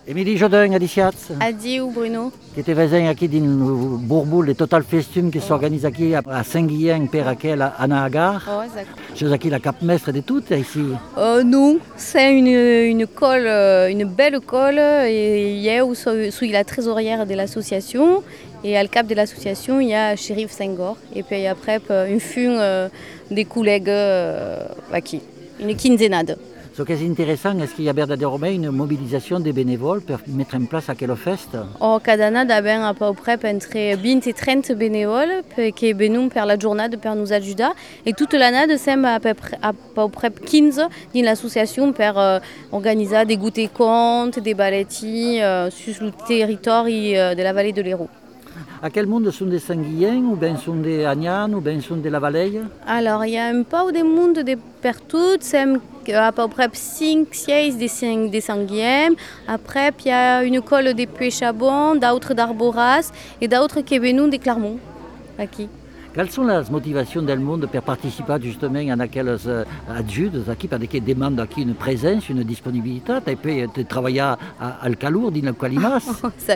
Emily Jodin, adiciats, Adieu Bruno. qui était vezin aqui din Bourboul et Total Festum qui s'organise aqui à Saint-Guillen per aquel à Nagar. Oh, d'accord. C'est aqui la cap mestre de toutes ici. Non, c'est une colle, une belle colle. Et hier, où suis la trésorière de l'association. Et à le cap de l'association, il y a Shérif Senghor. Et puis après, une fune des collègues qui, une quinzaine. Ce qui est intéressant, est-ce qu'il y a verdaderament une mobilisation des bénévoles pour mettre en place aquel fest? Cada année, ben à peu près entre 20 et 30 bénévoles qui viennent pour la journée pour nous aider. Et toute l'année, c'est à peu près 15 dans l'association pour organiser des goûters comptes, des ballettis sur le territoire de la vallée de l'Hérault. À quel monde sont des Saint-Guillen, ou bien sont des Agnan, ou bien sont de la Vallée? Alors, il y a un peu de monde de partout, c'est à peu près 5-6 des Saint-Guillen. Après, il y a une école de Puy-Chabon, d'autres d'Arboras et d'autres qui viennent de Clermont. Aquí. Quelles sont les motivations du monde pour participer justement à aquelles adjudes qui demandent une présence, une disponibilité, et puis de travailler à Alcalour, dans le Calimas?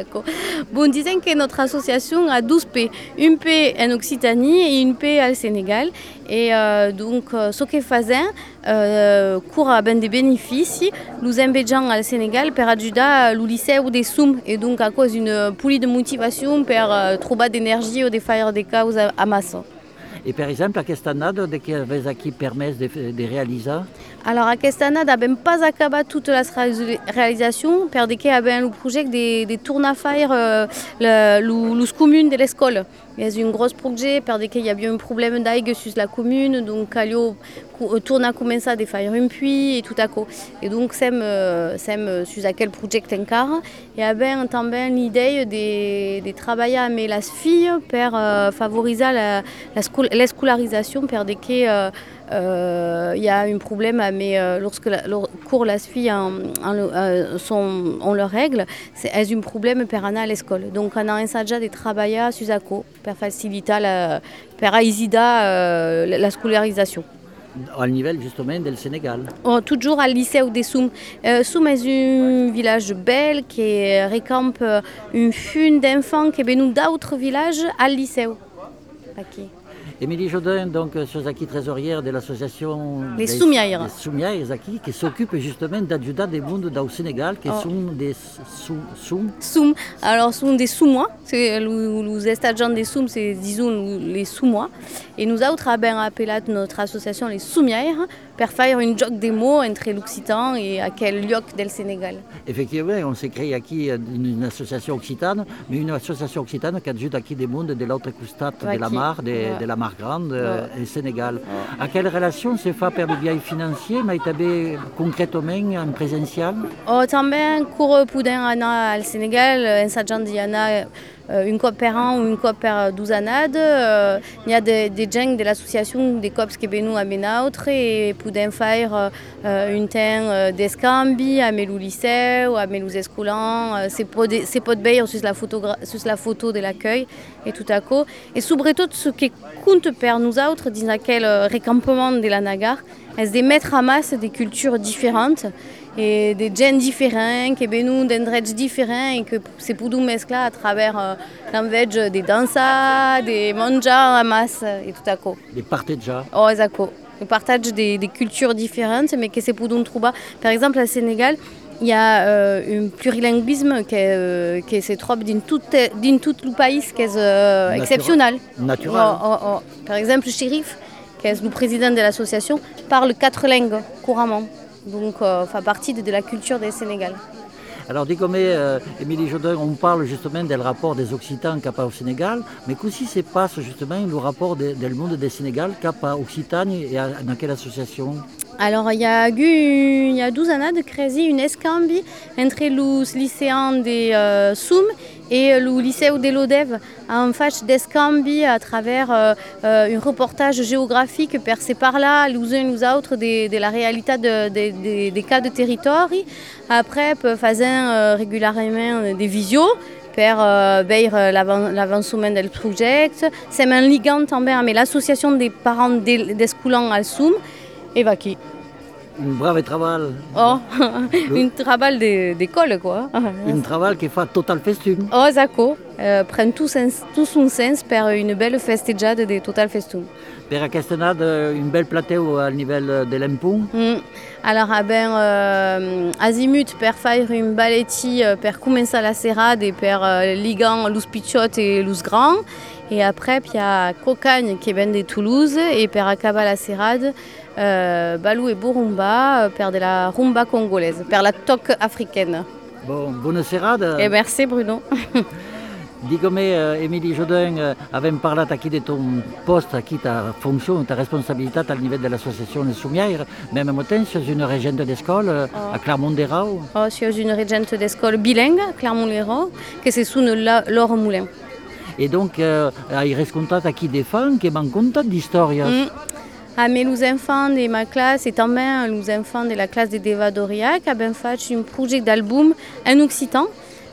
Bon, disons que notre association a 12 P. Une P en Occitanie et une P au Sénégal. Et donc, ce que faisons, court à ben des bénéfices, nous embêtons au Sénégal pour aider le lycée ou des soums. Et donc, à cause d'une poulie de motivation pour trouver d'énergie ou de faire des causes à masse. Et par exemple, à questa année, de que vous qui permet de réaliser? Alors, à cette année, on n'a pas acabé toute la réalisation, parce qu'il y a le projet des tournes à faire les communes de l'école. Il y a un gros projet, parce qu'il y a bien un problème d'aigue sur la commune, donc il tourne à commencer à faire un puits et tout à coup. Et donc, c'est sur quel projet encore. Et on a l'idée de travailler avec les filles pour favoriser la scolarisation, parce qu'il il y a un problème, mais lorsque les filles ont leurs règles, c'est un problème pour aller à l'école. Donc on a essayé de travailler sur ça pour faciliter la scolarisation. Au niveau justement du Sénégal. Toujours à lycée des Soum. Soum est un village bel qui récampe une fune d'enfants qui viennent d'autres villages à lycée. Okay. Émilie Jodin, donc, Sozaki trésorière de l'association Les Soumiaires, qui s'occupe justement d'aider des mondes au Sénégal, qui sont des Soum. Alors, sont des Soumois. C'est les stagiaires des Soum, c'est disons les Soumois. Et nous autres avons appelé notre association les Soumiaires pour faire une joke des mots entre l'Occitan et à quel lieu du Sénégal. Effectivement, on s'est créé ici une association occitane, mais une association occitane qui aide ici des mondes de l'autre côté de la Mar, de la Mar Grande et Sénégal. À quelle relation se fait par le biais financier, mais concrètement en présentiel? Também cours poudin au Sénégal, en Sajan Diana. Une COP par an ou une COP par 12 années. Il y a des gens de l'association des COPs qui viennent à Ménautre et pouvons faire une temps d'escambi à Melou lycée ou à Melou escolan. C'est pas de bail sur la photo de l'accueil et tout à coup. Et surtout ce qui compte pour nous autres dans quel récampement de la Nagar, c'est de mettre à masse des cultures différentes. Et des gens différents, qui viennent d'endroits différents et que c'est pour nous mescler à travers l'envers des danses, des manjas à masse et tout à coup. Des partages. Oh, exactement. Le partage des cultures différentes, mais que c'est pour nous trouver. Par exemple, au Sénégal, il y a un plurilinguisme qui se trouve dans tout le pays, qui est exceptionnel. Naturel. Par exemple, le Chérif, qui est le président de l'association, parle 4 langues couramment. Donc, fait partie de la culture du Sénégal. Alors, comme Émilie Jodin, on parle justement du rapport des Occitans cap au Sénégal, mais qu'aussi se passe justement le rapport du monde du Sénégal cap à Occitanie et dans quelle association? Alors, il y a 12 années de créer une escambi entre les lycéens de Soum et le lycée de l'Odev en fait d'escambi à travers un reportage géographique percé par là, les uns et les autres de la réalité des cas de territoire. Après, faisant régulièrement des visios pour l'avancement du projet. C'est un ligand avec l'association des parents des Scoulans à Soum et Vaki. Un brave travail. Oh, un travail d'école, quoi. Un travail qui fait total festum. Oh, zacco. Prennent tout son sens per une belle festeggiade de Total Festum. Per aquesta annada, un bel plateu al nivell de l'Empung. Alors, azimut per faire un balletti per començar la serrade et per ligan l'us pitchot et l'us grand. Et après, il y a Cocagne qui vient de Toulouse et per acabar la serrade, Balou et Burumba per de la rumba congolaise, per la toque africaine. Bon, bonne serrade. Et merci Bruno. Digue'm, Émilie Jodin, avem parlat aquí de ton post, aquí ta fonction, ta responsabilitat al nivell de l'associació Sumiaire, mais en même temps, tu es une régente d'école à Clermont-Derau. Oh, je suis une régente d'école bilingue à Clermont-Derau, que c'est sous Laure Moulin. Et donc, hai rescontat aquí des fans qui m'han contat d'històries. A mes enfants de ma classe et també les enfants de la classe de Deva Doriac avem fait un projet d'album en occitan.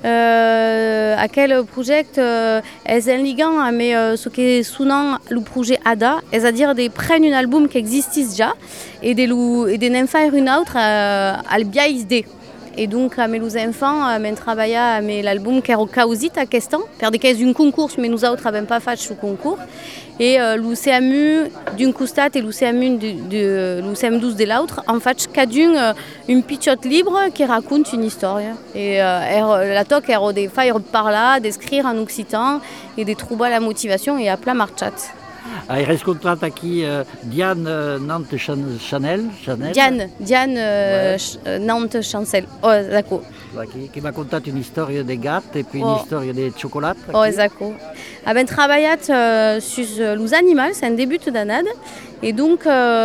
Aquel project és en ligant amb ce que sonen le projet ADA, c'est-à-dire de prendre un album qui existe déjà et de faire un autre al biais de. Et donc, mes enfants ont travaillé avec l'album qui est causit à Questan, per de qu'est un concours, mais nous autres n'avons pas fait ce concours. Et l'UCMU d'un costat et l'UCMU l'UCM12 de l'autre, en fait, chacun une pichotte libre qui raconte une histoire. Et la toque est de faire parler, d'écrire en occitan et de trouver la motivation et à plat marchat. Hai rescontat aquí Diane Nantes Chanel. Diane Nantes Chancel. Oh, d'accord. Qui m'a contat une història de gat et puis une història de xocolat. Oh, d'accord. Avem treballat sur les animaux, c'est un début d'année. Et donc,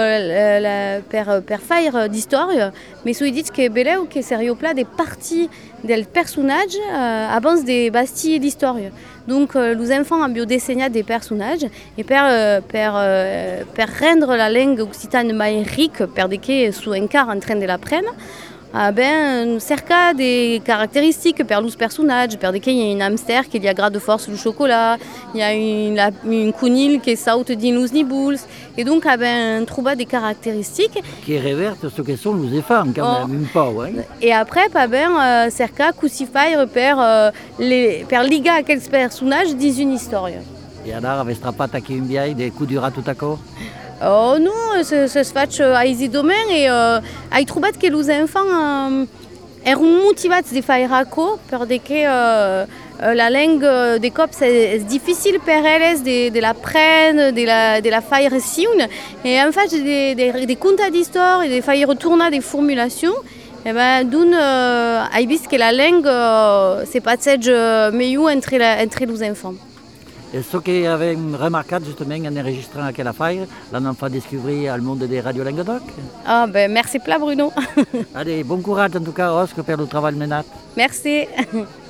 per faire d'histoire, mais s'ho dit que beleu que seria pla des parties del personnage abans de basti l'histoire. Donc, les enfants ont biodessinat des personnages et per rendre la langue occitane mai riche, per de que sou encara en train de l'apprendre, cerca des caractéristiques per los personnages, per de qu'il y a un hamster qui a grade de force le chocolat, il y a une conille qui saute dins los nibouls, et donc trouva des caractéristiques qui révertent ce que sont les enfants quand même, un peu. Hein? Et après, cerca cucifaire per ligar aquells personnages dins une histoire. Et alors, avais trapat aquí un biais de coup durat tout à corps? Oh non, se fait à Isidomen et j'ai trouvé que les enfants sont motivés de faire raco parce que la langue des cops c'est difficile pour elles de l'apprendre, de la faire sion. Et en fait, des contes d'histoire et de faire retourner des formulations. Et donc, j'ai vu que la langue c'est pas mieux entre les enfants. Et ce que j'avais remarqué justement en enregistrant aquelle affaire, l'on a fait découvrir au monde des radios Languedoc. Ah ben merci plat Bruno. Allez, bon courage en tout cas, Oscar, pour le travail menat. Merci.